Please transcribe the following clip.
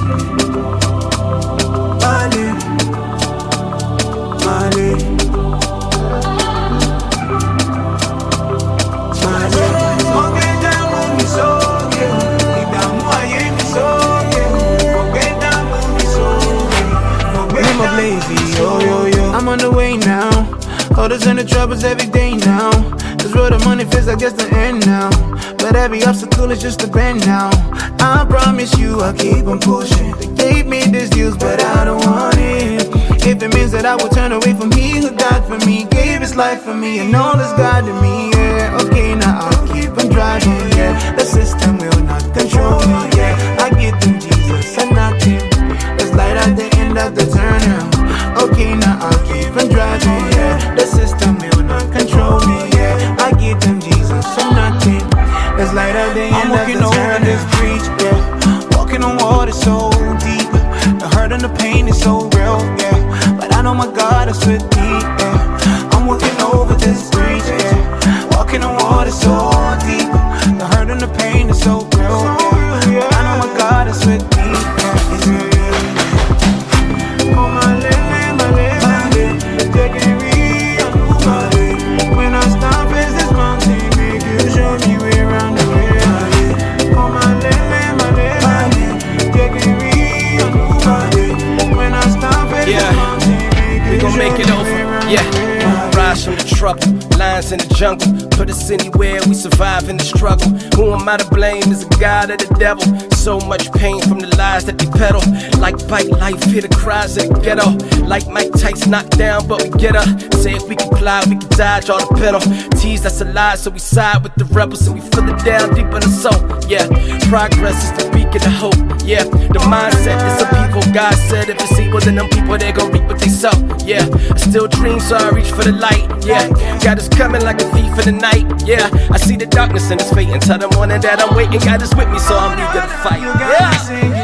I'm on the way now. Orders and the troubles every day now. Cause where the money feels like it's the end now. But every obstacle is just a bend now. I promise you I'll keep on pushing. They gave me these deals but I don't want it. If it means that I will turn away from he who died for me, gave his life for me, and all is God to me, yeah. Okay, now I'll keep on driving, yeah. The system will not control me, yeah. I give them Jesus and nothing. There's light at the end of the tunnel. Okay, now I'll keep on driving, yeah. The system will not control me, yeah. I give them Jesus and nothing. There's light at the end of the tunnel. I'm walking over this bridge, yeah. Walking on water so deep. The hurt and the pain is so real, yeah. But I know my God is with me, yeah. I'm walking over this bridge, yeah. Walking on water so deep. The hurt and the pain is so real, yeah. But I know my God is with me, yeah. Oh my lady, my lady, taking me on my way. When I stop face this mountain, make you show me way around the way. Oh my lady, my lady, taking me on my way. When I stop face this mountain, make you show me way around the way. Yeah, rise from the trouble, lions in the jungle. Put us anywhere, we survive in the struggle. Who am I to blame? Is a God or the devil? So much pain from the lies that they peddle. Like bite life, hear the cries of the ghetto. Like Mike Tyson knocked down, but we get up. Say if we can fly, we can dodge all the penalties. That's a lie, so we side with the rebels and we feel it down deep in the soul. Yeah, progress is the beacon of hope. Yeah, the mindset is the people. God said if it's evil, then them people they gon' reap what they sow. Yeah, I still dream, so I reach for the light. Yeah, God is coming like a thief in the night. Yeah, I see the darkness in his fate and tell the morning that I'm waiting. God is with me, so I'm eager to fight. Yeah.